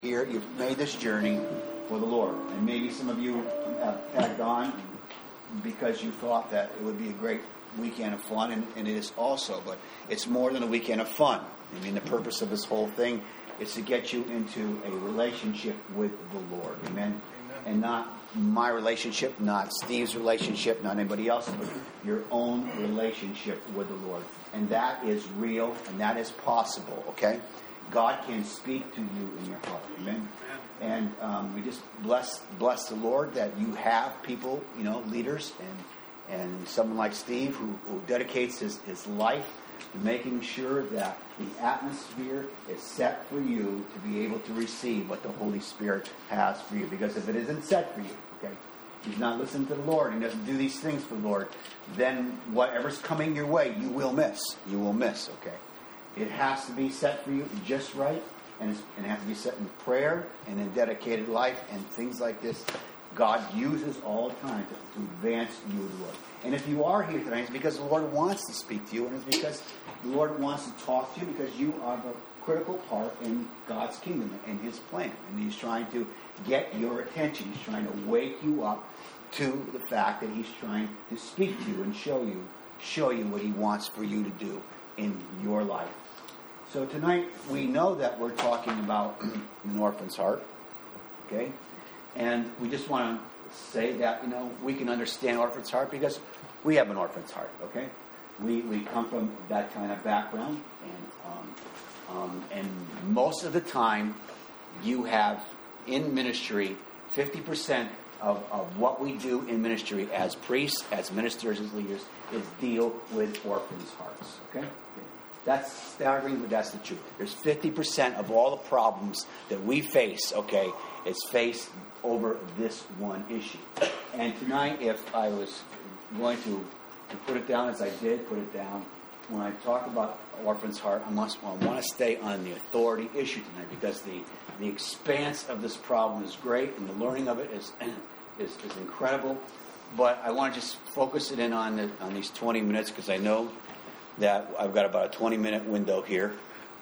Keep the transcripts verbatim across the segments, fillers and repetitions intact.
Here, you've made this journey for the Lord. And maybe some of you have tagged on because you thought that it would be a great weekend of fun, and, and it is also, but it's more than a weekend of fun. I mean, the purpose of this whole thing is to get you into a relationship with the Lord. Amen? Amen. And not my relationship, not Steve's relationship, not anybody else's, but your own relationship with the Lord. And that is real, and that is possible, okay? God can speak to you in your heart. Amen? And um, we just bless bless the Lord that you have people, you know, leaders, and and someone like Steve who, who dedicates his, his life to making sure that the atmosphere is set for you to be able to receive what the Holy Spirit has for you. Because if it isn't set for you, okay, he's not listening to the Lord, he doesn't do these things for the Lord, then whatever's coming your way, you will miss. You will miss, okay? It has to be set for you just right, and, it's, and it has to be set in prayer and in dedicated life and things like this. God uses all the time to, to advance you to the Lord. And if you are here tonight, it's because the Lord wants to speak to you, and it's because the Lord wants to talk to you because you are the critical part in God's kingdom and His plan. And He's trying to get your attention. He's trying to wake you up to the fact that He's trying to speak to you and show you, show you what He wants for you to do in your life. So tonight we know that we're talking about an orphan's heart, okay? And we just want to say that, you know, we can understand orphan's heart because we have an orphan's heart, okay? We we come from that kind of background, and um, um, and most of the time you have in ministry fifty percent of, of what we do in ministry as priests, as ministers, as leaders, is deal with orphans' hearts, okay? That's staggering, but that's the truth. There's fifty percent of all the problems that we face, okay, is faced over this one issue. And tonight, if I was going to, to put it down as I did, put it down, when I talk about orphan's heart, I, must, I want to stay on the authority issue tonight because the, the expanse of this problem is great and the learning of it is is, is incredible. But I want to just focus it in on, the, on these twenty minutes because I know that I've got about a twenty-minute window here,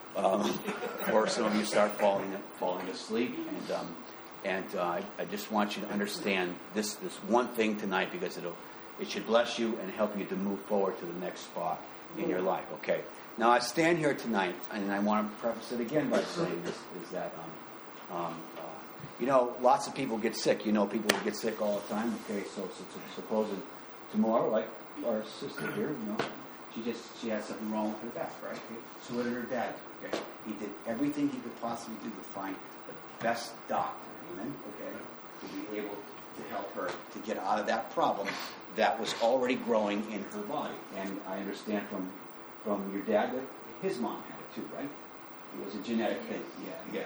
um, or some of you start falling falling asleep, and um, and uh, I, I just want you to understand this this one thing tonight because it'll it should bless you and help you to move forward to the next spot in your life. Okay. Now I stand here tonight, and I want to preface it again by saying this: is that um, um, uh, you know, lots of people get sick. You know, people get sick all the time. Okay, so, so, so suppose tomorrow, like our sister here, you know. She just, she had something wrong with her back, right? So what did her dad do? Okay. He did everything he could possibly do to find the best doctor, amen? Okay, to be able to help her to get out of that problem that was already growing in her body. And I understand from from your dad that his mom had it too, right? It was a genetic thing. Yeah,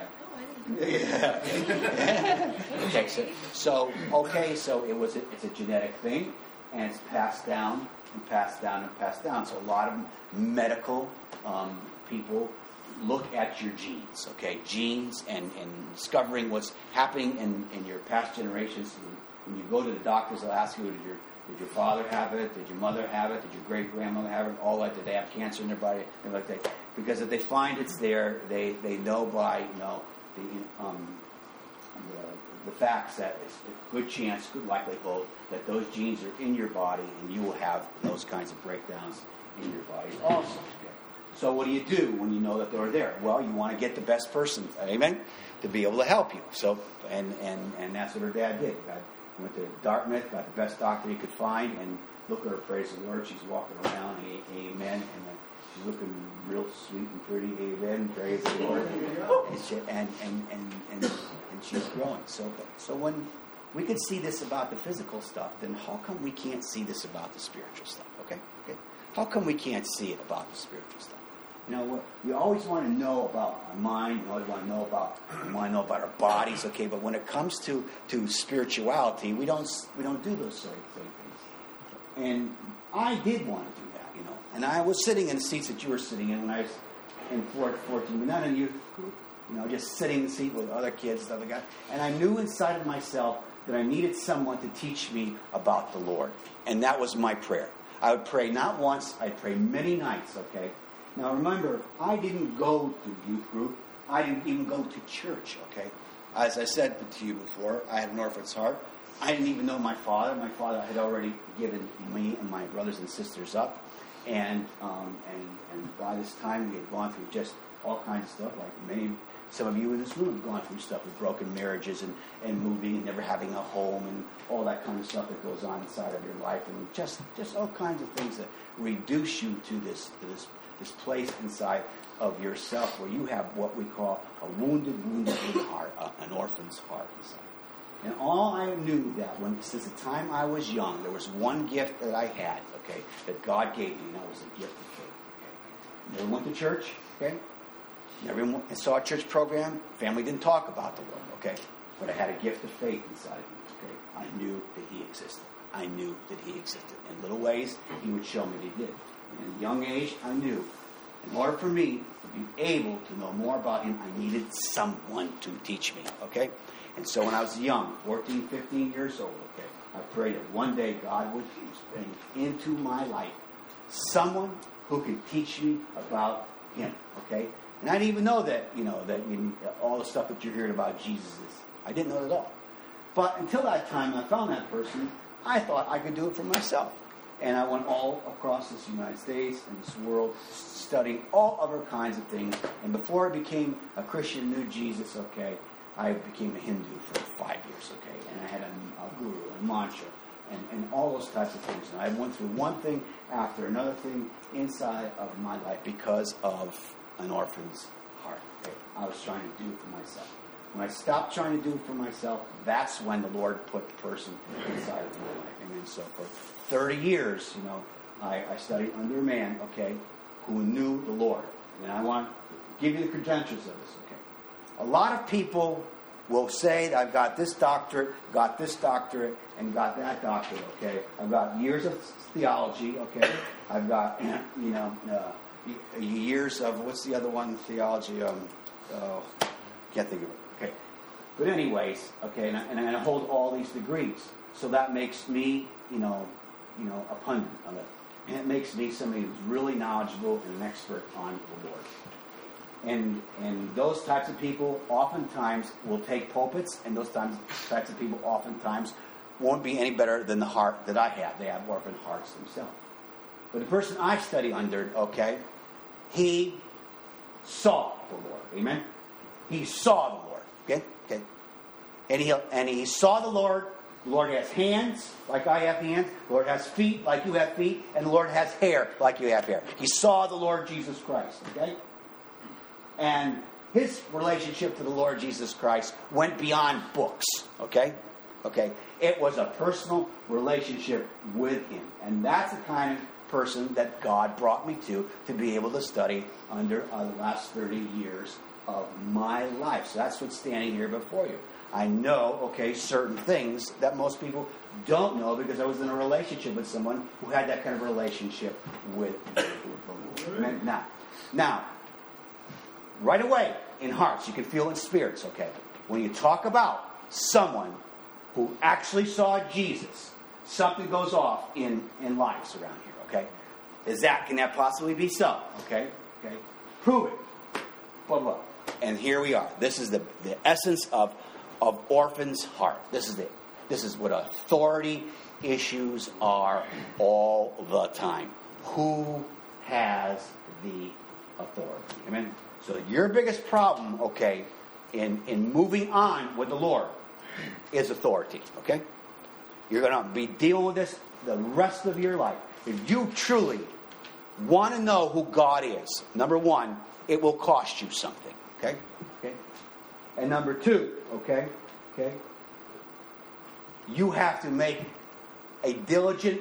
yeah. Yeah. Okay, so, so okay, so it was a, it's a genetic thing, and it's passed down. And passed down and passed down. So a lot of medical um, people look at your genes, okay? Genes and, and discovering what's happening in, in your past generations. When you go to the doctors, they'll ask you, did your, did your father have it? Did your mother have it? Did your great-grandmother have it? All that. Did they have cancer in their body? And like that. Because if they find it's there, they, they know by, you know, the... Um, The, the facts that it's a good chance, good likelihood that those genes are in your body and you will have those kinds of breakdowns in your body also. Okay. So what do you do when you know that they're there? Well, you want to get the best person, amen, to be able to help you. So and and, and that's what her dad did. Got, went to Dartmouth, got the best doctor he could find, and look at her, praise the Lord, she's walking around, amen, and uh, she's looking real sweet and pretty, amen, praise the Lord, and she, and, and, and, and and she's growing. So, so when we can see this about the physical stuff, then how come we can't see this about the spiritual stuff? Okay, okay. How come we can't see it about the spiritual stuff? You know, we always want to know about our mind. We always want to know about we want to know about our bodies. Okay, but when it comes to, to spirituality, we don't we don't do those sort of things. And I did want to do that, you know. And I was sitting in the seats that you were sitting in when I was in fourteen, but not in youth group. You know, just sitting in the seat with other kids and stuff like that. And I knew inside of myself that I needed someone to teach me about the Lord. And that was my prayer. I would pray not once, I'd pray many nights, okay? Now remember, I didn't go to youth group. I didn't even go to church, okay? As I said to you before, I had an orphan's heart. I didn't even know my father. My father had already given me and my brothers and sisters up. And um, and and by this time, we had gone through just all kinds of stuff. Like many, some of you in this room have gone through stuff with broken marriages and, and moving and never having a home and all that kind of stuff that goes on inside of your life. And just, just all kinds of things that reduce you to this to this this place inside of yourself where you have what we call a wounded, wounded little heart, uh, an orphan's heart inside. And all I knew that when, since the time I was young, there was one gift that I had, okay, that God gave me, and that was a gift of faith. Okay? Never went to church, okay? Never went, saw a church program. Family didn't talk about the Lord, okay? But I had a gift of faith inside of me, okay? I knew that He existed. I knew that He existed. In little ways, He would show me that He did. And at a young age, I knew in order for me to be able to know more about Him, I needed someone to teach me, okay? And so when I was young, fourteen, fifteen years old, okay, I prayed that one day God would bring into my life someone who could teach me about Him, okay? And I didn't even know that, you know, that you, all the stuff that you're hearing about Jesus is. I didn't know it at all. But until that time, I found that person, I thought I could do it for myself. And I went all across this United States and this world, studying all other kinds of things. And before I became a Christian, knew Jesus, okay, I became a Hindu for five years, okay, and I had a, a guru, a mantra, and, and all those types of things. And I went through one thing after another thing inside of my life because of an orphan's heart. Okay? I was trying to do it for myself. When I stopped trying to do it for myself, that's when the Lord put the person inside of my life. And then so for thirty years, you know, I, I studied under a man, okay, who knew the Lord. And I want to give you the credentials of this, okay. A lot of people will say that I've got this doctorate, got this doctorate, and got that doctorate, okay? I've got years of theology, okay? I've got, you know, uh, years of, what's the other one, theology? Um, oh, can't think of it, okay? But anyways, okay, and I, and I hold all these degrees. So that makes me, you know, you know, a pundit on it. And it makes me somebody who's really knowledgeable and an expert on the Lord. And and those types of people oftentimes will take pulpits, and those times, types of people oftentimes won't be any better than the heart that I have. They have orphan hearts themselves. But the person I study under, okay, he saw the Lord. Amen? He saw the Lord. Okay? Okay. And he, and he saw the Lord. The Lord has hands like I have hands. The Lord has feet like you have feet. And the Lord has hair like you have hair. He saw the Lord Jesus Christ. Okay? And his relationship to the Lord Jesus Christ went beyond books, okay? Okay? It was a personal relationship with Him. And that's the kind of person that God brought me to, to be able to study under uh, the last thirty years of my life. So that's what's standing here before you. I know, okay, certain things that most people don't know because I was in a relationship with someone who had that kind of relationship with the Lord. Now, now, right away, in hearts, you can feel in spirits, okay? When you talk about someone who actually saw Jesus, something goes off in, in lives around here, okay? Is that, can that possibly be so? Okay? Okay? Prove it. Blah, blah. And here we are. This is the, the essence of, of orphan's heart. This is it. This is what authority issues are all the time. Who has the authority? Amen? So your biggest problem, okay, in, in moving on with the Lord is authority, okay? You're going to be dealing with this the rest of your life. If you truly want to know who God is, number one, it will cost you something, okay? Okay. And number two, okay, okay, you have to make a diligent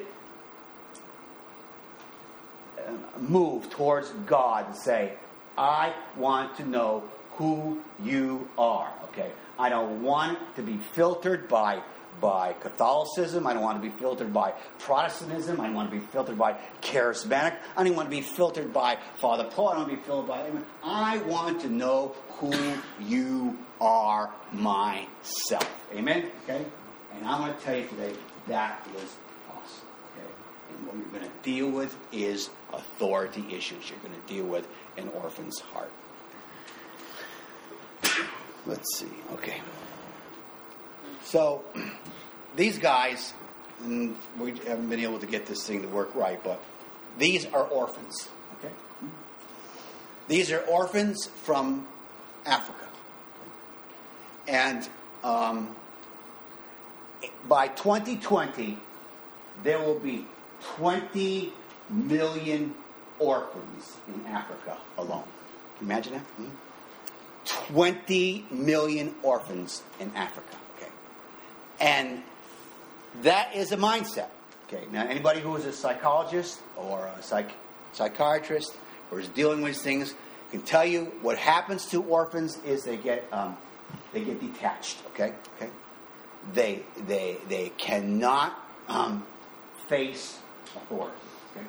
move towards God and say, I want to know who you are, okay? I don't want it to be filtered by, by Catholicism. I don't want to be filtered by Protestantism. I don't want to be filtered by Charismatic. I don't want to be filtered by Father Paul. I don't want to be filtered by anyone. I want to know who you are myself. Amen? Okay? And I'm going to tell you today, that is awesome. Okay? And what you're going to deal with is authority issues. You're going to deal with an orphan's heart. Let's see. Okay. So, these guys, and we haven't been able to get this thing to work right, but these are orphans. Okay. These are orphans from Africa, and um, by twenty twenty, there will be twenty million orphans in Africa alone. Can you imagine that? Hmm? twenty million orphans in Africa. Okay. And that is a mindset. Okay. Now, anybody who is a psychologist or a psych- psychiatrist or is dealing with things can tell you what happens to orphans is they get um, they get detached. Okay. Okay. They they they cannot um, face authority. Okay.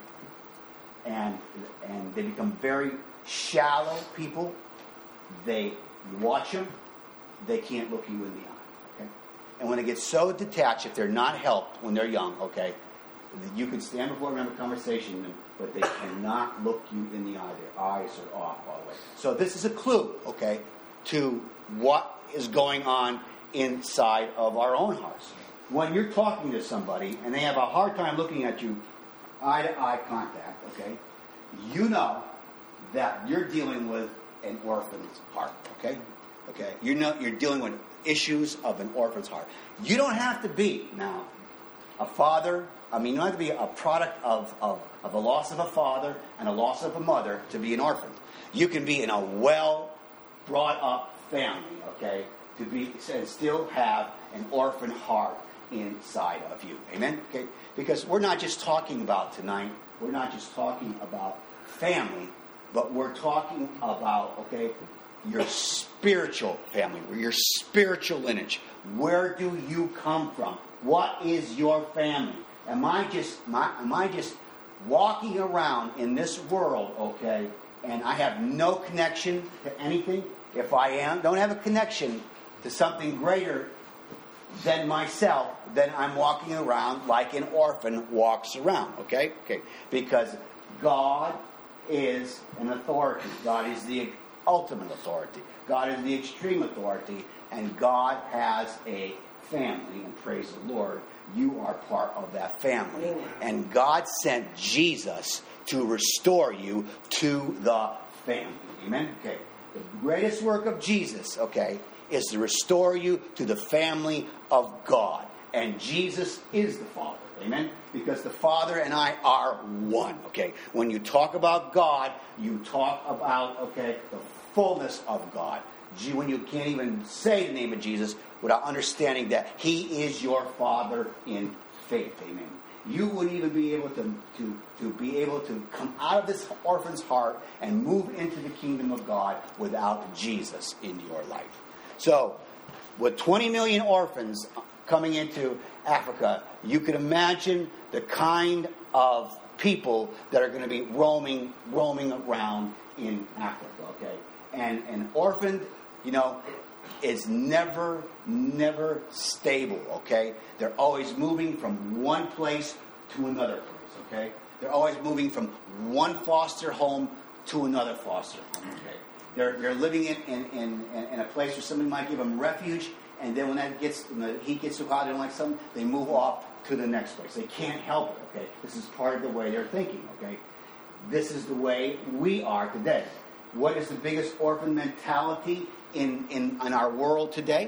And and they become very shallow people. They watch them. They can't look you in the eye. Okay. And when they get so detached, if they're not helped when they're young, okay, you can stand before them and have a conversation with them, but they cannot look you in the eye. Their eyes are off all the way. So this is a clue, okay, to what is going on inside of our own hearts. When you're talking to somebody and they have a hard time looking at you, eye-to-eye contact, okay, you know that you're dealing with an orphan's heart, okay? Okay, you know you're dealing with issues of an orphan's heart. You don't have to be now a father. I mean, you don't have to be a product of, of, of a loss of a father and a loss of a mother to be an orphan. You can be in a well brought up family, okay, to be and still have an orphan heart inside of you. Amen? Okay? Because we're not just talking about tonight, we're not just talking about family, but we're talking about, okay, your spiritual family, your spiritual lineage. Where do you come from? What is your family? Am I just am I just walking around in this world, okay, and I have no connection to anything? If I am, don't have a connection to something greater than myself, then I'm walking around like an orphan walks around, okay? Okay, because God is an authority. God is the ultimate authority. God is the extreme authority, and God has a family, and praise the Lord, you are part of that family. And God sent Jesus to restore you to the family. Amen? Okay. The greatest work of Jesus, okay, is to restore you to the family of God. And Jesus is the Father. Amen? Because the Father and I are one. Okay? When you talk about God, you talk about, okay, the fullness of God. When you can't even say the name of Jesus without understanding that He is your Father in faith. Amen. You wouldn't even be able to, to, to be able to come out of this orphan's heart and move into the kingdom of God without Jesus in your life. So, with twenty million orphans coming into Africa, you can imagine the kind of people that are going to be roaming roaming around in Africa, okay? And an orphan, you know, is never, never stable, okay? They're always moving from one place to another place, okay? They're always moving from one foster home to another foster home, okay? They're, they're living in, in, in, in a place where somebody might give them refuge, and then when that gets, when the heat gets so hot, they don't like something, they move off to the next place. They can't help it, okay? This is part of the way they're thinking, okay? This is the way we are today. What is the biggest orphan mentality in, in, in our world today?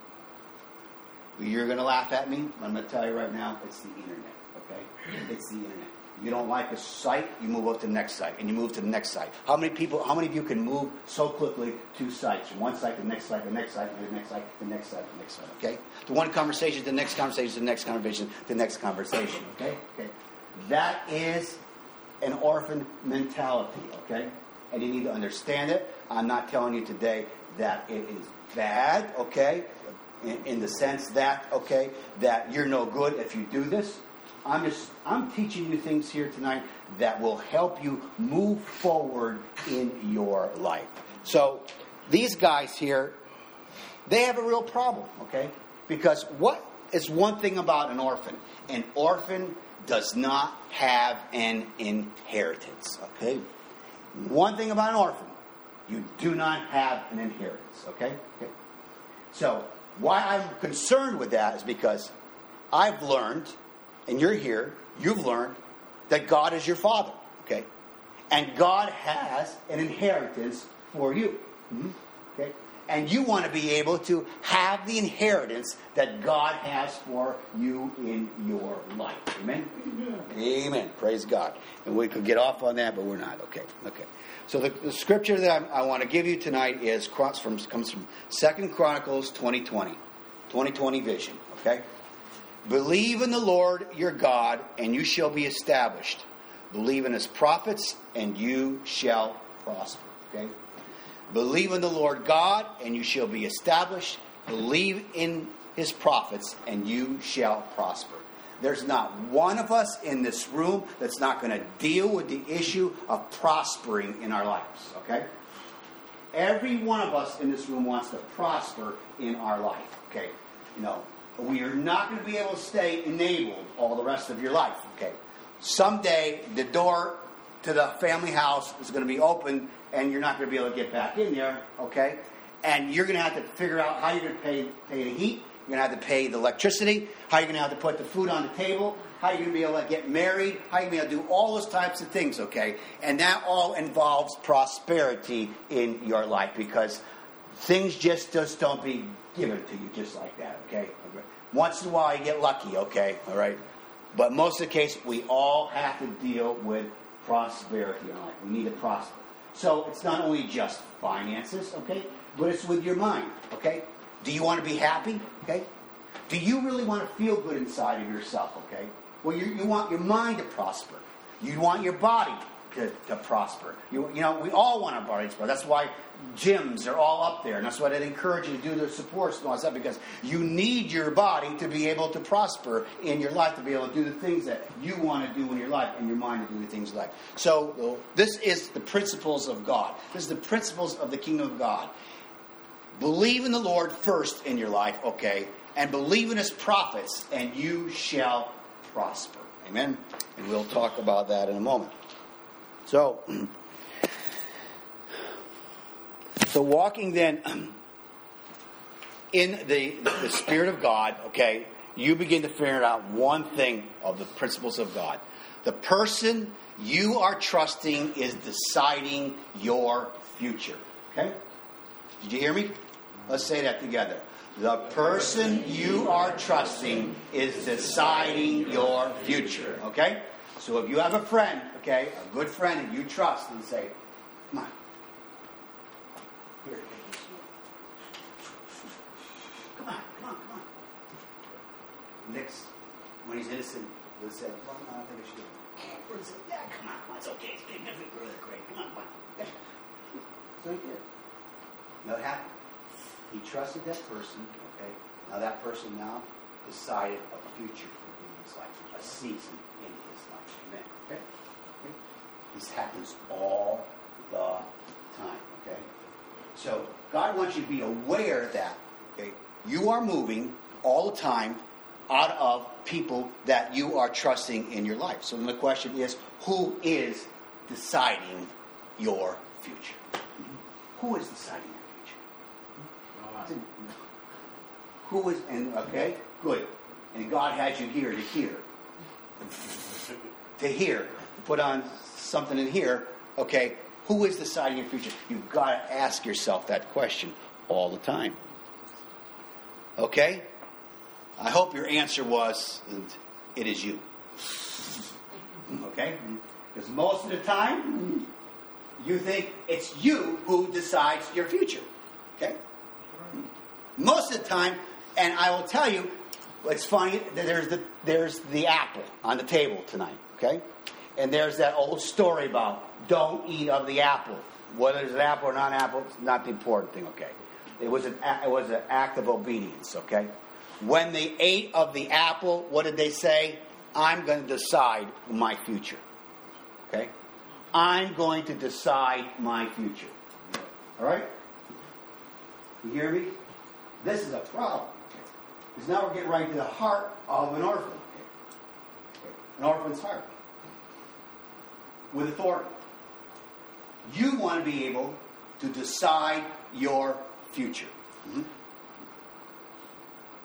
You're going to laugh at me, but I'm going to tell you right now, it's the internet, okay? It's the internet. You don't like a site, you move up to the next site, and you move to the next site. How many people, how many of you can move so quickly to sites? From one site to the next site, the next site, the next site, the next site, the next site, okay? To one conversation, to the next conversation, to the next conversation, to the next conversation, okay? Okay. That is an orphan mentality, okay? And you need to understand it. I'm not telling you today that it is bad, okay? In, in the sense that, okay, that you're no good if you do this. I'm just, I'm teaching you things here tonight that will help you move forward in your life. So, these guys here, they have a real problem, okay? Because what is one thing about an orphan? An orphan does not have an inheritance, okay? One thing about an orphan, you do not have an inheritance, okay? Okay. So why I'm concerned with that is because I've learned, and you're here, you've learned that God is your Father, okay? And God has an inheritance for you, mm-hmm. okay? And you want to be able to have the inheritance that God has for you in your life. Amen? Amen. Amen. Praise God. And we could get off on that, but we're not. Okay. Okay. So the, the scripture that I, I want to give you tonight is from comes from Second Chronicles twenty twenty. twenty twenty vision. Okay? Believe in the Lord your God, and you shall be established. Believe in his prophets, and you shall prosper. Okay? Believe in the Lord God, and you shall be established. Believe in his prophets, and you shall prosper. There's not one of us in this room that's not going to deal with the issue of prospering in our lives. Okay? Every one of us in this room wants to prosper in our life. Okay? You know, we are not going to be able to stay enabled all the rest of your life. Okay? Someday, the door to the family house is going to be open, and you're not going to be able to get back in there, okay? And you're going to have to figure out how you're going to pay, pay the heat. You're going to have to pay the electricity. How you're going to have to put the food on the table. How you're going to be able to get married. How you're going to be able to do all those types of things, okay? And that all involves prosperity in your life, because things just, just don't be given to you just like that, okay? Once in a while you get lucky, okay? All right? But most of the case, we all have to deal with prosperity in life. We need to prosper. So it's not only just finances, okay, but it's with your mind, okay? Do you want to be happy, okay? Do you really want to feel good inside of yourself, okay? Well, you, you want your mind to prosper. You want your body to, to prosper. You, you know, we all want our bodies to prosper. That's why gyms are all up there, and that's why they encourage you to do the supports and all that stuff, because you need your body to be able to prosper in your life, to be able to do the things that you want to do in your life, and your mind to do the things you like. So this is the principles of God. This is the principles of the kingdom of God. Believe in the Lord first in your life, okay, and believe in his prophets, and you shall prosper. Amen? And we'll talk about that in a moment. So, so walking then in the, the Spirit of God, okay, you begin to figure out one thing of the principles of God. The person you are trusting is deciding your future. Okay? Did you hear me? Let's say that together. The person you are trusting is deciding your future. Okay? So if you have a friend, okay, a good friend that you trust, and say, come on. Here, take this one. Come on, come on, come on. Nick's, when he's innocent, he'll say, well, no, I don't think I should do it. Or he'll say, yeah, come on, come on, it's okay, it's big, nothing really great, come on, come on. Yeah. So he did. You know what happened? He trusted that person, okay? Now that person now decided a future for him in his life, a season in his life. Amen. Okay? Okay? This happens all the time, okay? So God wants you to be aware that, okay, you are moving all the time out of people that you are trusting in your life. So then the question is, who is deciding your future? Mm-hmm. Who is deciding your future? Who is, and okay, good. And God has you here to hear. To hear. To put on something in here, okay, who is deciding your future? You've got to ask yourself that question all the time. Okay? I hope your answer was, it is you. Okay? Because most of the time, you think it's you who decides your future. Okay? Most of the time, and I will tell you, it's funny, there's the, there's the apple on the table tonight. Okay? And there's that old story about don't eat of the apple. Whether it's an apple or not an apple, it's not the important thing, okay? It was an it was an act of obedience, okay? When they ate of the apple, what did they say? I'm going to decide my future. Okay? I'm going to decide my future. All right? You hear me? This is a problem. Because now we're getting right to the heart of an orphan. An orphan's heart. With authority. You want to be able to decide your future. Mm-hmm.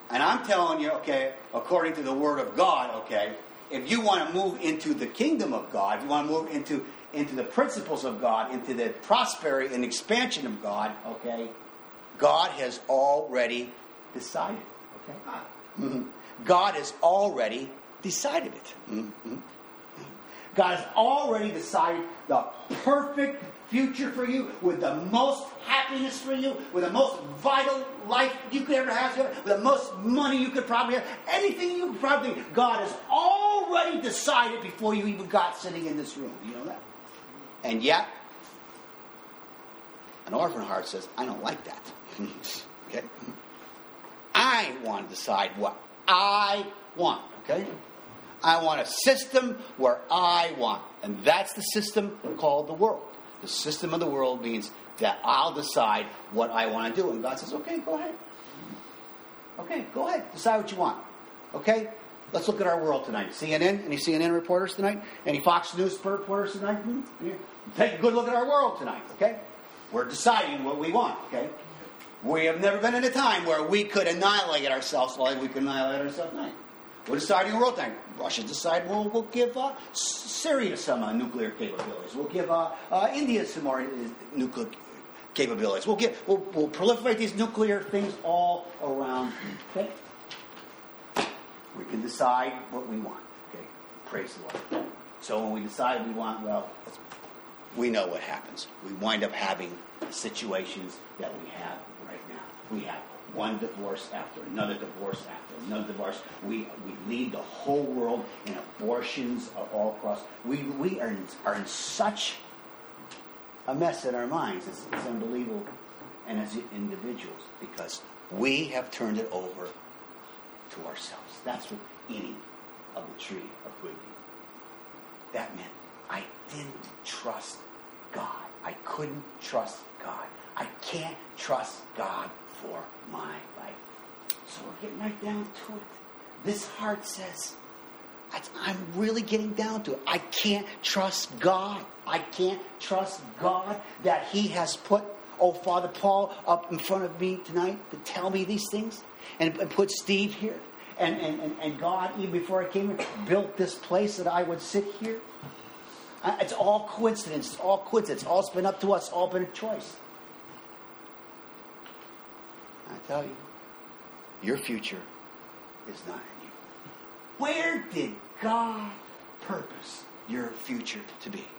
And I'm telling you, okay, according to the Word of God, okay, if you want to move into the kingdom of God, if you want to move into, into the principles of God, into the prosperity and expansion of God, okay, God has already decided. Okay? Mm-hmm. God has already decided it. Mm-hmm. God has already decided the perfect future for you, with the most happiness for you, with the most vital life you could ever have, with the most money you could probably have, anything you could probably, God has already decided before you even got sitting in this room. You know that? And yet, an orphan heart says, I don't like that. Okay? I want to decide what I want. Okay? I want a system where I want. And that's the system called the world. The system of the world means that I'll decide what I want to do. And God says, okay, go ahead. Okay, go ahead. Decide what you want. Okay? Let's look at our world tonight. C N N? Any C N N reporters tonight? Any Fox News reporters tonight? Hmm? Yeah. Take a good look at our world tonight. Okay? We're deciding what we want. Okay? We have never been in a time where we could annihilate ourselves like we could annihilate ourselves tonight. We're deciding a world thing. Russia's decided we'll, we'll give uh, Syria some uh, nuclear capabilities. We'll give uh, uh, India some more uh, nuclear capabilities. We'll get we'll, we'll proliferate these nuclear things all around. Okay, we can decide what we want. Okay, praise the Lord. So when we decide we want, well, we know what happens. We wind up having the situations that we have right now. We have one divorce after another divorce after another divorce. We we lead the whole world in abortions all across. We we are in, are in such a mess in our minds. It's, it's unbelievable. And as individuals, because we have turned it over to ourselves. That's what eating of the tree of good meat. That meant I didn't trust God. I couldn't trust God. I can't trust God for my life. So we're getting right down to it. This heart says, I'm really getting down to it. I can't trust God. I can't trust God that He has put, oh, Father Paul up in front of me tonight to tell me these things. And, and put Steve here. And, and, and, and God, even before I came here, built this place that I would sit here. Uh, it's all coincidence. It's all coincidence. It's all been up to us. It's all been a choice. I tell you, your future is not in you. Where did God purpose your future to be?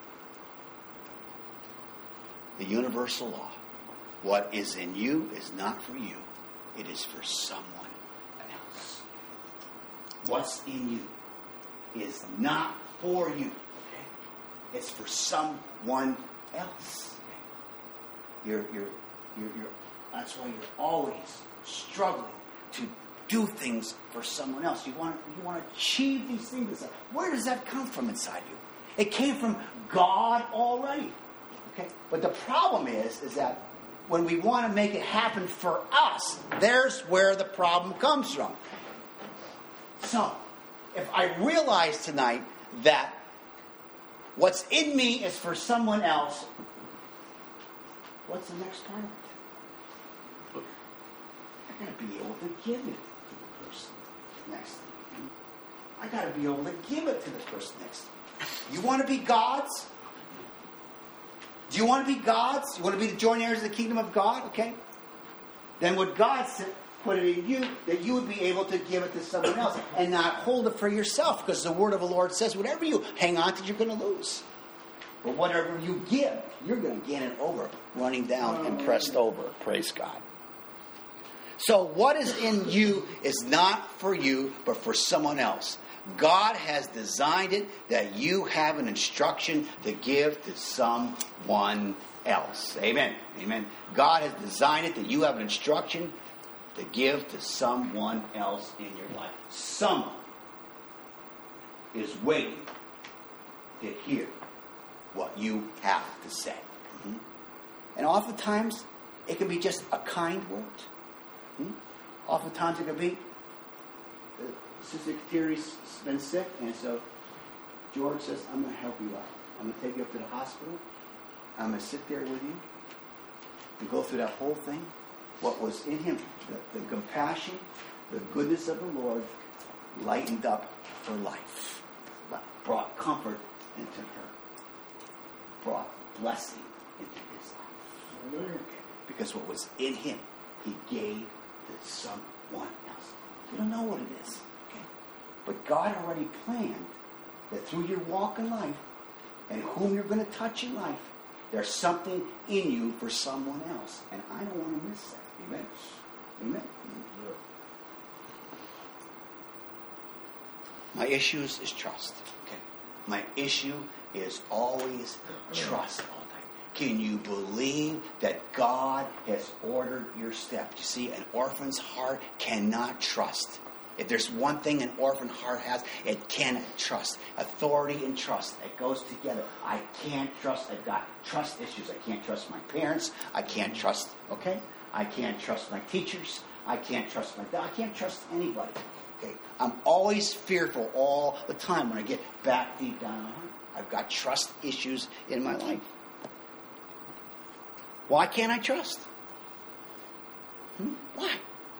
The universal law. What is in you is not for you. It is for someone else. What's in you is not for you. Okay? It's for someone else. Okay? You're, you're, you're, you're That's why you're always struggling to do things for someone else. You want to, you want to achieve these things. Where does that come from inside you? It came from God already. Okay? But the problem is, is that when we want to make it happen for us, there's where the problem comes from. So, if I realize tonight that what's in me is for someone else, what's the next part of it? I got to be able to give it to the person next to me. I got to be able to give it to the person next to me. You want to be God's? Do you want to be God's? You want to be the joint heirs of the kingdom of God? Okay. Then what God said, put it in you, that you would be able to give it to someone else and not hold it for yourself, because the word of the Lord says whatever you hang on to, you're going to lose. But whatever you give, you're going to gain it over, running down and pressed over. Praise God. So what is in you is not for you, but for someone else. God has designed it that you have an instruction to give to someone else. Amen. Amen. God has designed it that you have an instruction to give to someone else in your life. Someone is waiting to hear what you have to say. Mm-hmm. And oftentimes, it can be just a kind word. Mm-hmm. Oftentimes, it can be, uh, Sister Kateri's been sick, and so George says, I'm going to help you out. I'm going to take you up to the hospital. I'm going to sit there with you and go through that whole thing. What was in him, the, the compassion, the goodness of the Lord lightened up her life, brought comfort into her, brought blessing into his life. Because what was in him, he gave to someone else. You don't know what it is, okay? But God already planned that through your walk in life, and whom you're going to touch in life, there's something in you for someone else. And I don't want to miss that. Amen? Amen? My issues is trust. Okay. My issue is always trust all day. Can you believe that God has ordered your steps? You see, an orphan's heart cannot trust. If there's one thing an orphan heart has, it cannot trust. Authority and trust, it goes together. I can't trust. I've got trust issues. I can't trust my parents. I can't trust, okay? I can't trust my teachers. I can't trust my, I can't trust anybody. Okay? I'm always fearful all the time when I get back deep down in my heart. I've got trust issues in my life. Why can't I trust? Hmm? Why?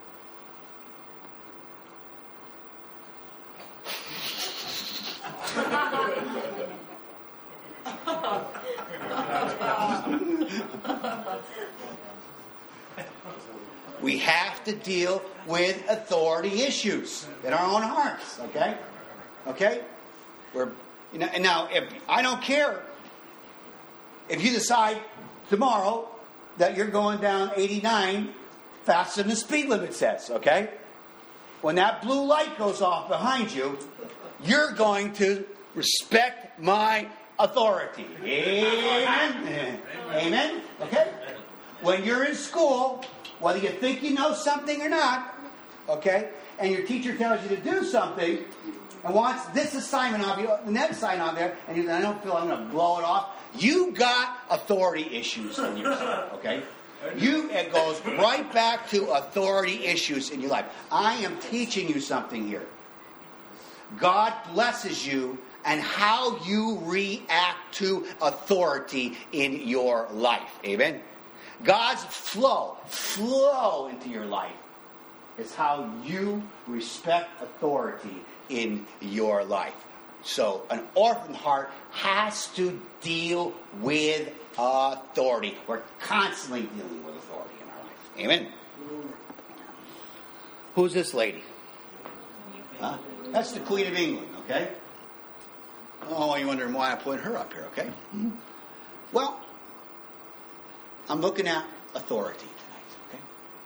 We have to deal with authority issues in our own hearts, okay? Okay? We're, you know, and now, if I don't care if you decide tomorrow that you're going down eighty-nine faster than the speed limit says, okay? When that blue light goes off behind you, you're going to respect my authority. Amen. Amen. Okay? When you're in school, whether you think you know something or not, okay, and your teacher tells you to do something and wants this assignment of you, the next assignment on there, and you, I don't feel I'm going to blow it off, you got authority issues in yourself, okay? You, it goes right back to authority issues in your life. I am teaching you something here. God blesses you and how you react to authority in your life. Amen? God's flow, flow into your life is how you respect authority in your life. So an orphan heart has to deal with authority. We're constantly dealing with authority in our life. Amen? Who's this lady? Huh? That's the Queen of England, okay? Oh, you're wondering why I put her up here, okay? Mm-hmm. Well, I'm looking at authority tonight, okay?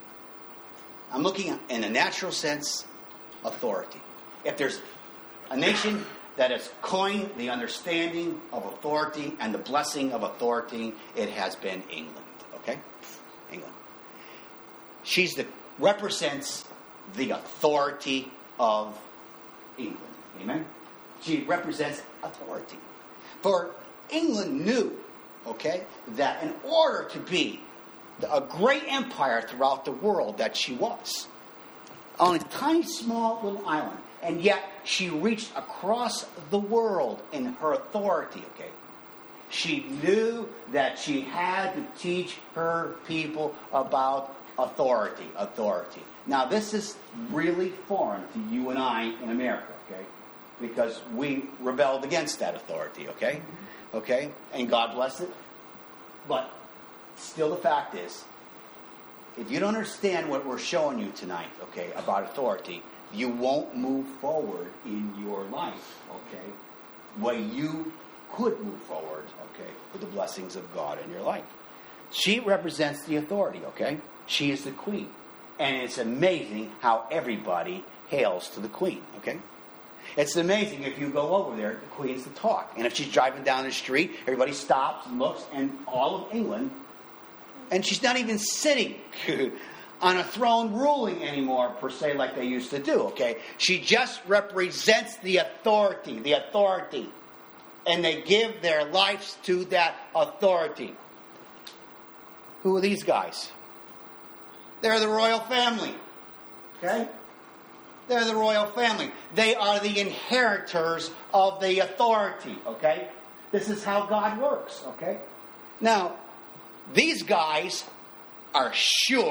I'm looking at, in a natural sense, authority. If there's a nation that has coined the understanding of authority and the blessing of authority, it has been England, okay? England. She's the represents the authority of England. Amen? She represents authority. For England knew, okay, that in order to be a great empire throughout the world that she was, on a tiny, small little island, and yet she reached across the world in her authority, okay? She knew that she had to teach her people about authority, authority. Now, this is really foreign to you and I in America, okay? Because we rebelled against that authority, okay? Okay? And God bless it. But still the fact is, if you don't understand what we're showing you tonight, okay, about authority, you won't move forward in your life, okay, where you could move forward, okay, with the blessings of God in your life. She represents the authority, okay? She is the queen. And it's amazing how everybody hails to the queen, okay? It's amazing if you go over there, the queen's the talk. And if she's driving down the street, everybody stops and looks, and all of England, and she's not even sitting on a throne ruling anymore, per se, like they used to do, okay? She just represents the authority, the authority. And they give their lives to that authority. Who are these guys? They're the royal family, okay? They're the royal family. They are the inheritors of the authority, okay? This is how God works, okay? Now, these guys are sure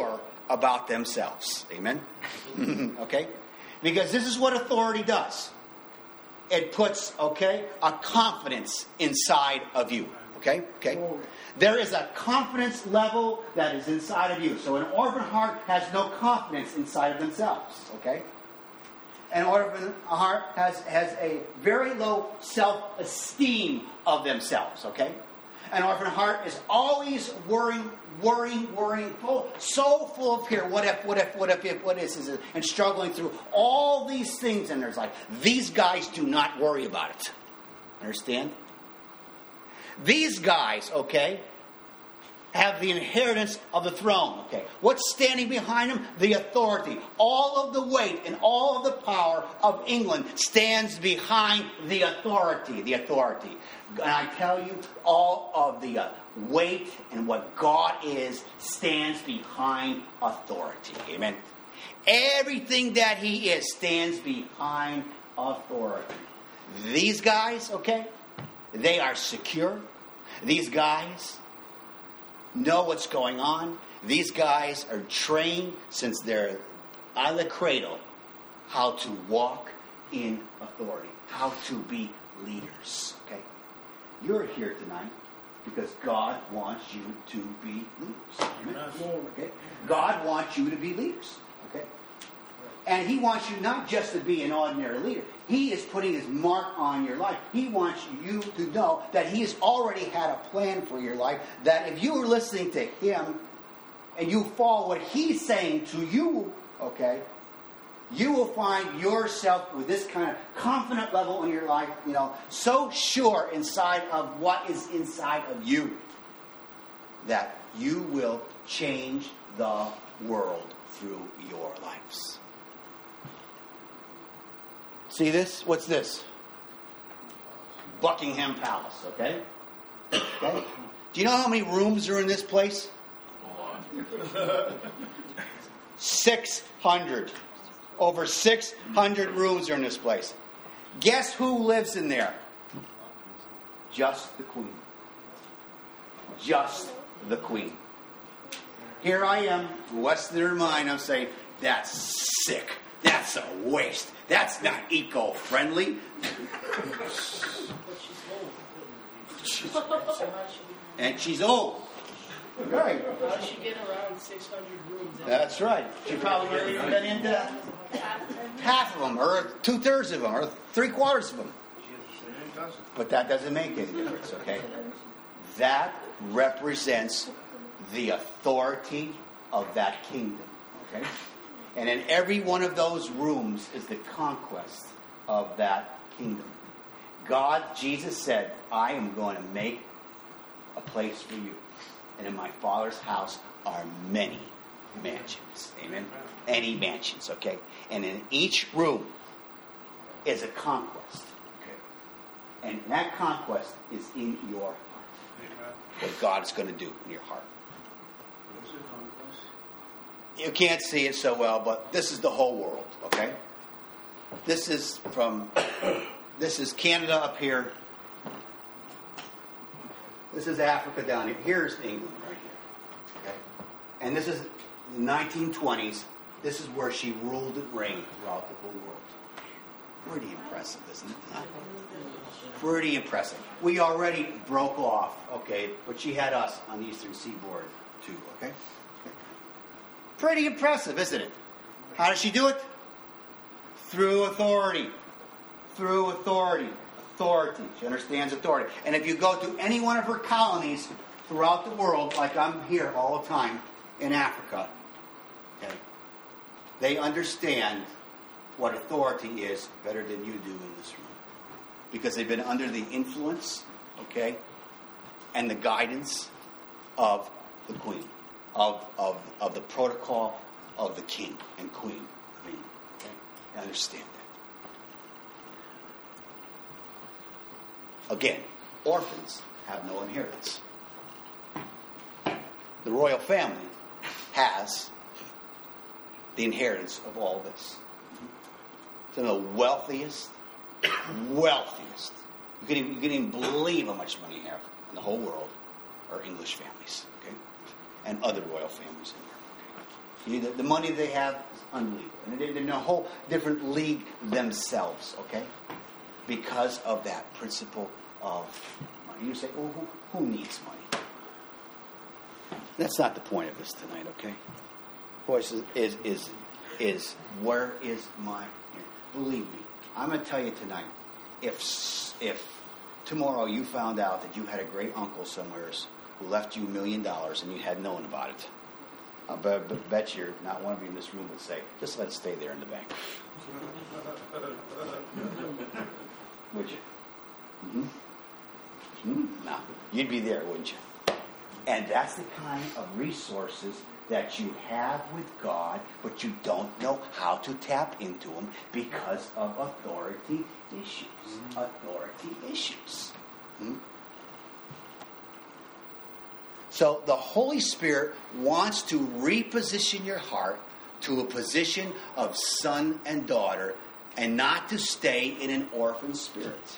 about themselves. Amen? Okay? Because this is what authority does. It puts, okay, a confidence inside of you. Okay? Okay? There is a confidence level that is inside of you. So an orphan heart has no confidence inside of themselves. Okay? An orphan heart has, has a very low self-esteem of themselves. Okay? An orphan heart is always worrying, worrying, worrying, full, so full of fear. What if, what if, what if, if what is, is it? And struggling through all these things. And there's like, these guys do not worry about it. Understand? These guys, okay, have the inheritance of the throne. Okay, what's standing behind them? The authority. All of the weight and all of the power of England stands behind the authority. The authority. And I tell you, all of the uh, weight and what God is stands behind authority. Amen. Everything that He is stands behind authority. These guys, okay, they are secure. These guys know what's going on. These guys are trained since they're out of the cradle how to walk in authority, how to be leaders. Okay, you're here tonight because God wants you to be leaders. Amen? Okay, God wants you to be leaders. Okay, and He wants you not just to be an ordinary leader. He is putting His mark on your life. He wants you to know that He has already had a plan for your life. That if you are listening to Him and you follow what He's saying to you, okay, you will find yourself with this kind of confident level in your life, you know, so sure inside of what is inside of you that you will change the world through your lives. See this? What's this? Buckingham Palace, okay? Okay? Do you know how many rooms are in this place? six hundred. Over six hundred rooms are in this place. Guess who lives in there? Just the Queen. Just the Queen. Here I am, Westerner mind, I'm saying, that's sick. That's a waste. That's not eco-friendly. And she's old. Right. How does she get around six hundred rooms? That's right. She probably never even been into half of them, or two-thirds of them, or three-quarters of them. But that doesn't make any difference, okay? That represents the authority of that kingdom, okay? And in every one of those rooms is the conquest of that kingdom. God, Jesus said, I am going to make a place for you. And in my Father's house are many mansions. Amen? Any mansions, okay? And in each room is a conquest. Okay? And that conquest is in your heart. What God is going to do in your heart. You can't see it so well, but this is the whole world, okay? This is from, this is Canada up here. This is Africa down here. Here's England right here, okay? And this is the nineteen twenties. This is where she ruled and reigned throughout the whole world. Pretty impressive, isn't it? Huh? Pretty impressive. We already broke off, okay? But she had us on the Eastern Seaboard too, okay? Pretty impressive, isn't it? How does she do it? Through authority. Through authority. Authority. She understands authority. And if you go to any one of her colonies throughout the world, like I'm here all the time in Africa, okay, they understand what authority is better than you do in this room. Because they've been under the influence, okay, and the guidance of the Queen. Of, of of the protocol of the king and queen. I mean, okay? I understand that. Again, orphans have no inheritance. The royal family has the inheritance of all this. Some of the wealthiest, wealthiest. You can, even, you can even believe how much money you have in the whole world are English families. Okay? And other royal families in here. You, the, the money they have is unbelievable. And they're in a whole different league themselves, okay? Because of that principle of money. You say, well, who, who needs money? That's not the point of this tonight, okay? Voice is, is, is, is where is my... Believe me, I'm going to tell you tonight, if if tomorrow you found out that you had a great uncle somewhere who left you a million dollars and you had known about it, I bet, bet, bet you not one of you in this room would say, just let it stay there in the bank. Would you? Mm-hmm. Mm-hmm. No. You'd be there, wouldn't you? And that's the kind of resources that you have with God, but you don't know how to tap into them because of authority issues. Mm-hmm. Authority issues. Hmm? So the Holy Spirit wants to reposition your heart to a position of son and daughter and not to stay in an orphan spirit.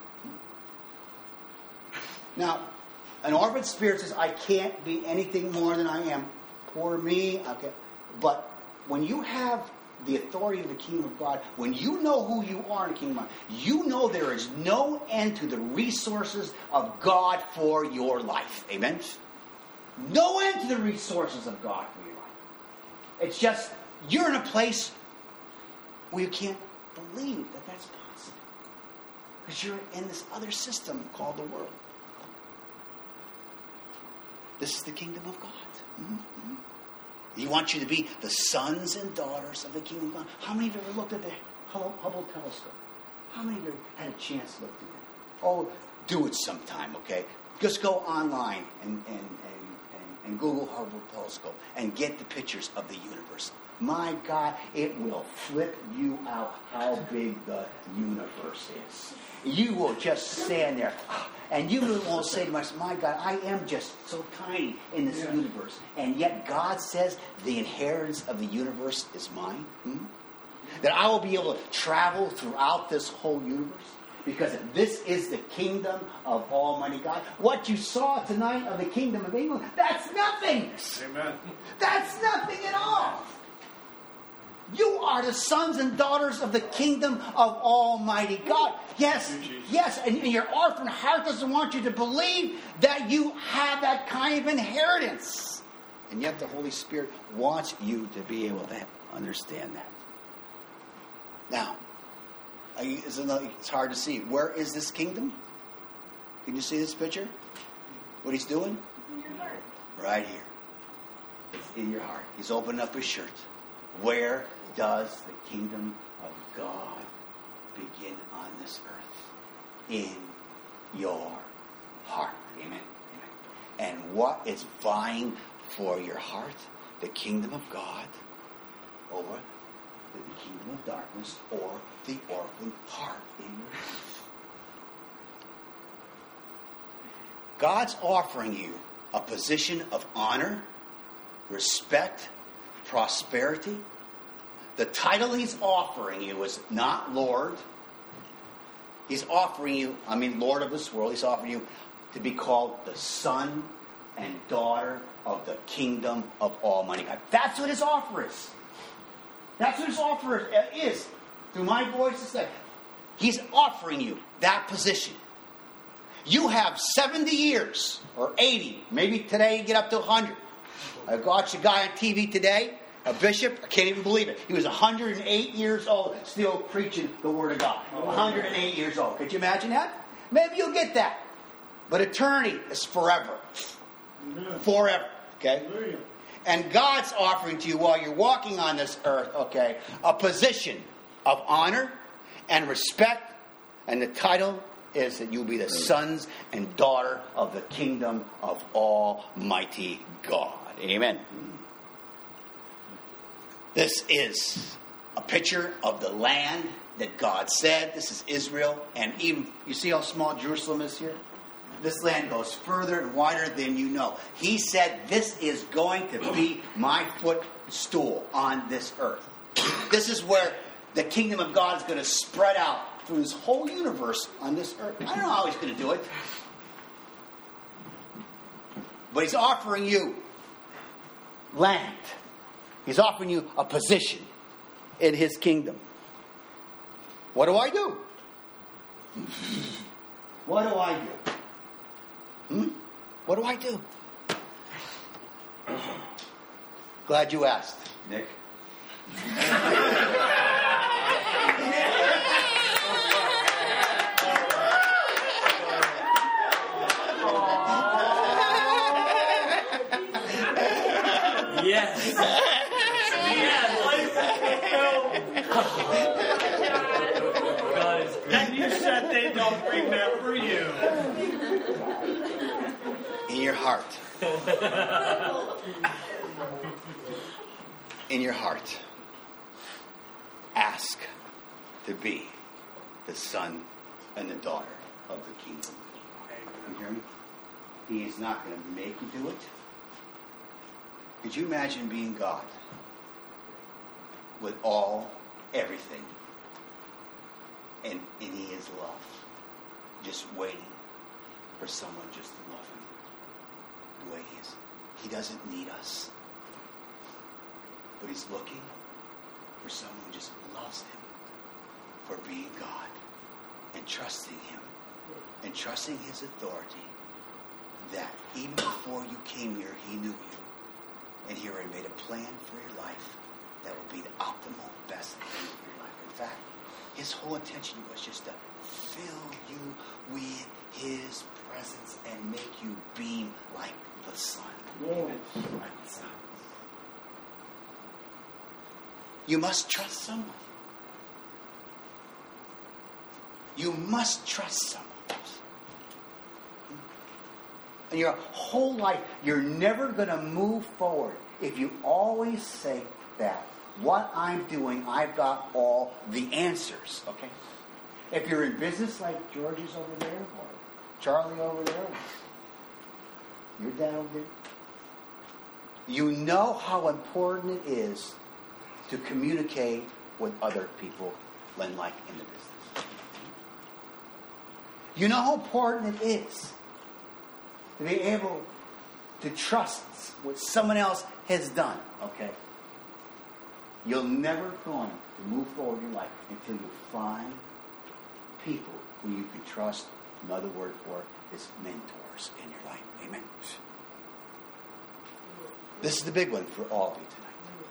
Now, an orphan spirit says, I can't be anything more than I am. Poor me. Okay. But when you have the authority of the kingdom of God, when you know who you are in the kingdom of God, you know there is no end to the resources of God for your life. Amen? No end to the resources of God for your life. It's just, you're in a place where you can't believe that that's possible. Because you're in this other system called the world. This is the kingdom of God. Mm-hmm. He wants you to be the sons and daughters of the kingdom of God. How many have ever looked at the Hubble telescope? How many have ever had a chance to look through that? Oh, do it sometime, okay? Just go online and, and, and, and, and Google Hubble telescope and get the pictures of the universe. My God, it will flip you out how big the universe is. You will just stand there and you will say to myself, my God, I am just so tiny in this yeah. universe. And yet God says the inheritance of the universe is mine. Hmm? That I will be able to travel throughout this whole universe. Because this is the kingdom of Almighty God. What you saw tonight of the kingdom of England, that's nothing. Amen. That's nothing at all. You are the sons and daughters of the kingdom of Almighty God. Yes, yes, and your orphan heart doesn't want you to believe that you have that kind of inheritance. And yet the Holy Spirit wants you to be able to understand that. Now, it's hard to see. Where is this kingdom? Can you see this picture? What he's doing? In your heart. Right here. It's in your heart. He's opening up his shirt. Where does the kingdom of God begin on this earth? In your heart. Amen. Amen. And what is vying for your heart? The kingdom of God over the kingdom of darkness or the orphan heart in your life. God's offering you a position of honor, respect, prosperity. The title he's offering you is not Lord. He's offering you, I mean Lord of this world, he's offering you to be called the son and daughter of the kingdom of Almighty God. That's what his offer is. That's what his offer is. Through my voice to say, he's offering you that position. You have seventy years, or eighty, maybe today you get up to one hundred. I watched a guy on T V today, a bishop, I can't even believe it. He was one hundred eight years old, still preaching the Word of God. one hundred eight years old. Could you imagine that? Maybe you'll get that. But eternity is forever. Forever. Okay? And God's offering to you while you're walking on this earth, okay, a position of honor and respect. And the title is that you'll be the sons and daughter of the kingdom of Almighty God. Amen. This is a picture of the land that God said. This is Israel. And even, you see how small Jerusalem is here? This land goes further and wider than you know. He said, this is going to be my footstool on this earth. This is where the kingdom of God is going to spread out through this whole universe on this earth. I don't know how he's going to do it. But he's offering you land. He's offering you a position in His kingdom. What do I do? What do I do? Hmm? What do I do? Glad you asked, Nick. Yes. Yes. And you said they don't remember you. In your heart. In your heart. Ask to be the son and the daughter of the kingdom. You hear me? He is not going to make you do it. Could you imagine being God with all, everything, and, and He is love, just waiting for someone just to love Him the way He is. He doesn't need us, but He's looking for someone who just loves Him for being God and trusting Him and trusting His authority, that even before you came here, He knew you. And He already made a plan for your life that will be the optimal, best thing for your life. In fact, His whole intention was just to fill you with His presence and make you beam like the sun. Yes. Like the sun. You must trust someone. You must trust someone. In your whole life, you're never going to move forward if you always say that what I'm doing, I've got all the answers. Okay? If you're in business like George is over there, or Charlie over there, your dad over there, you know how important it is to communicate with other people, like in the business. You know how important it is to be able to trust what someone else has done, okay? You're never going to move forward in your life until you find people who you can trust. Another word for it is mentors in your life. Amen? This is the big one for all of you tonight.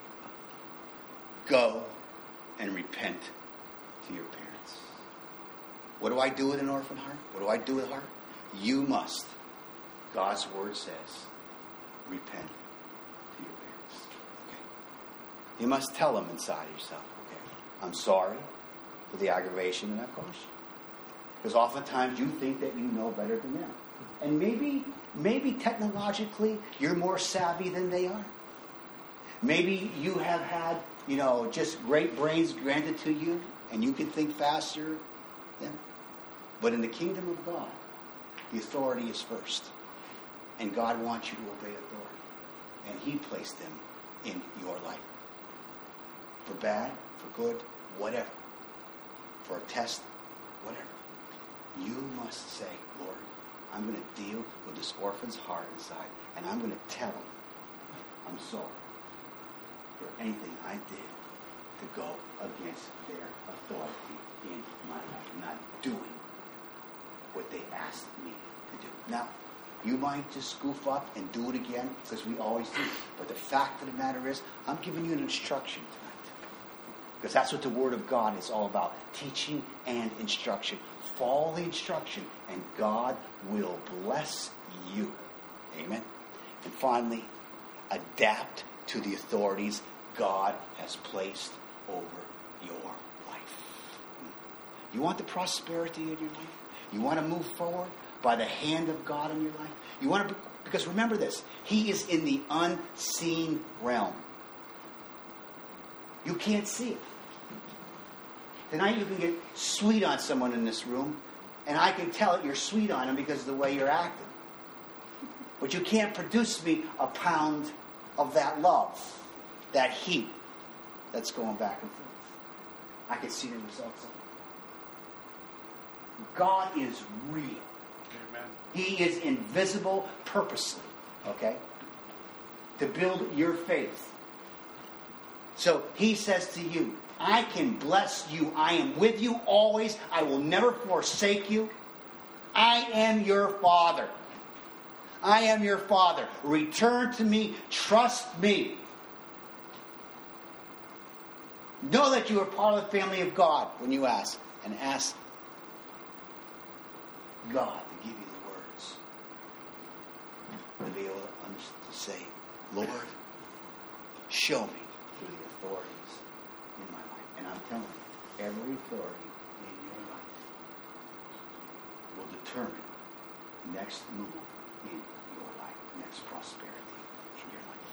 Go and repent to your parents. What do I do with an orphan heart? What do I do with a heart? You must. God's word says, repent to your parents. Okay? You must tell them inside yourself, okay, I'm sorry for the aggravation that I've caused you. Because oftentimes you think that you know better than them. And maybe, maybe technologically you're more savvy than they are. Maybe you have had, you know, just great brains granted to you, and you can think faster than them. But in the kingdom of God, the authority is first. And God wants you to obey authority. And He placed them in your life. For bad, for good, whatever. For a test, whatever. You must say, Lord, I'm going to deal with this orphan's heart inside. And I'm going to tell him, I'm sorry for anything I did to go against their authority in my life. Not doing what they asked me to do. Now, you might just goof up and do it again, because we always do. But the fact of the matter is, I'm giving you an instruction tonight. Because that's what the Word of God is all about. Teaching and instruction. Follow the instruction, and God will bless you. Amen? And finally, adapt to the authorities God has placed over your life. You want the prosperity in your life? You want to move forward by the hand of God in your life? You want to, because remember this, He is in the unseen realm. You can't see it. Tonight you can get sweet on someone in this room, and I can tell that you're sweet on them because of the way you're acting. But you can't produce me a pound of that love, that heat that's going back and forth. I can see the results of it. God is real. Amen. He is invisible purposely, okay? To build your faith. So he says to you, I can bless you. I am with you always. I will never forsake you. I am your Father. I am your Father. Return to me. Trust me. Know that you are part of the family of God when you ask. And ask God to give you the words. To be able to, understand, to say, Lord, show me through the authorities in my life. And I'm telling you, every authority in your life will determine the next move in your life, next prosperity in your life.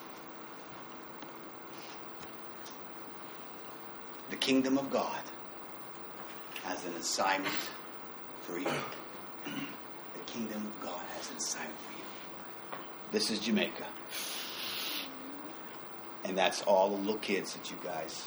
The kingdom of God has an assignment for you. The kingdom of God has an assignment for you. This is Jamaica. And that's all the little kids that you guys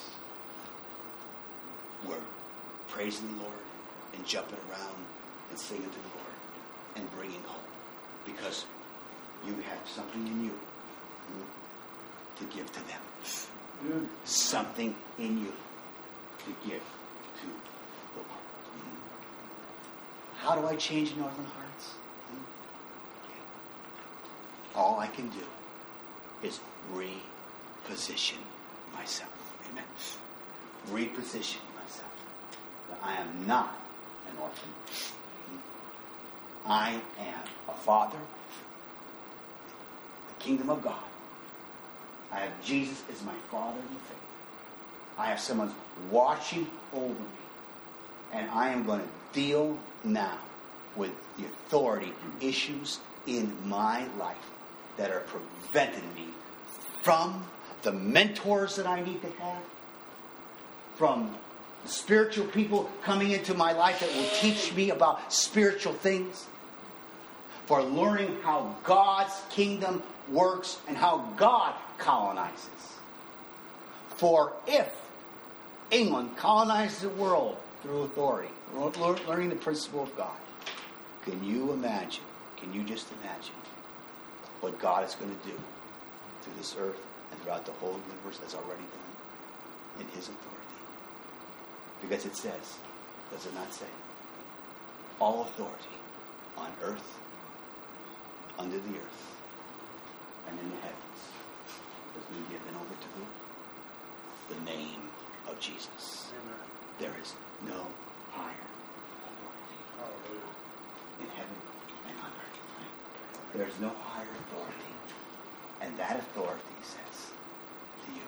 were praising the Lord and jumping around and singing to the Lord and bringing hope. Because you have something in you to give to them. Mm. Something in you to give to the Lord. Mm. How do I change Northern Hearts? Mm. Okay. All I can do is reposition myself. Amen. Reposition myself. I am not an orphan. I am a father. The kingdom of God. I have Jesus as my father in the faith. I have someone watching over me. And I am going to deal now with the authority issues in my life that are preventing me from the mentors that I need to have, from the spiritual people coming into my life that will teach me about spiritual things, for learning how God's kingdom works and how God colonizes. For if England colonizes the world through authority, learning the principle of God, can you imagine, can you just imagine what God is going to do through this earth and throughout the whole universe that's already done in His authority? Because it says, does it not say, all authority on earth, under the earth, and in the heavens has been given over to who? The name of Jesus. Amen. There is no higher authority Hallelujah. In heaven and on earth. There is no higher authority. And that authority says to you,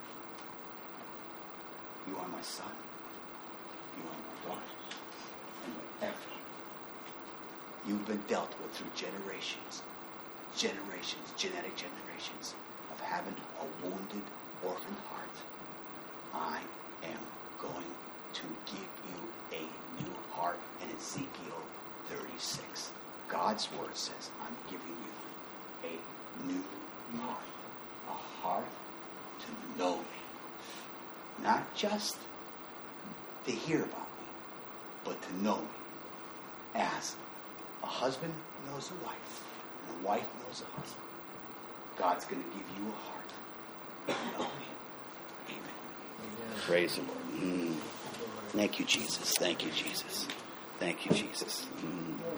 you are my son. You are my daughter. And whatever you've been dealt with through generations, generations, genetic generations of having a wounded, orphaned heart, I am going to give you a new heart. In Ezekiel thirty-six, God's word says, I'm giving you a new heart. A heart to know me. Not just to hear about me, but to know me. As a husband knows a wife, and a wife knows a husband, God's going to give you a heart to know him. Amen. Praise the Lord. Mm. Thank you, Jesus. Thank you, Jesus. Thank you, Jesus. Mm.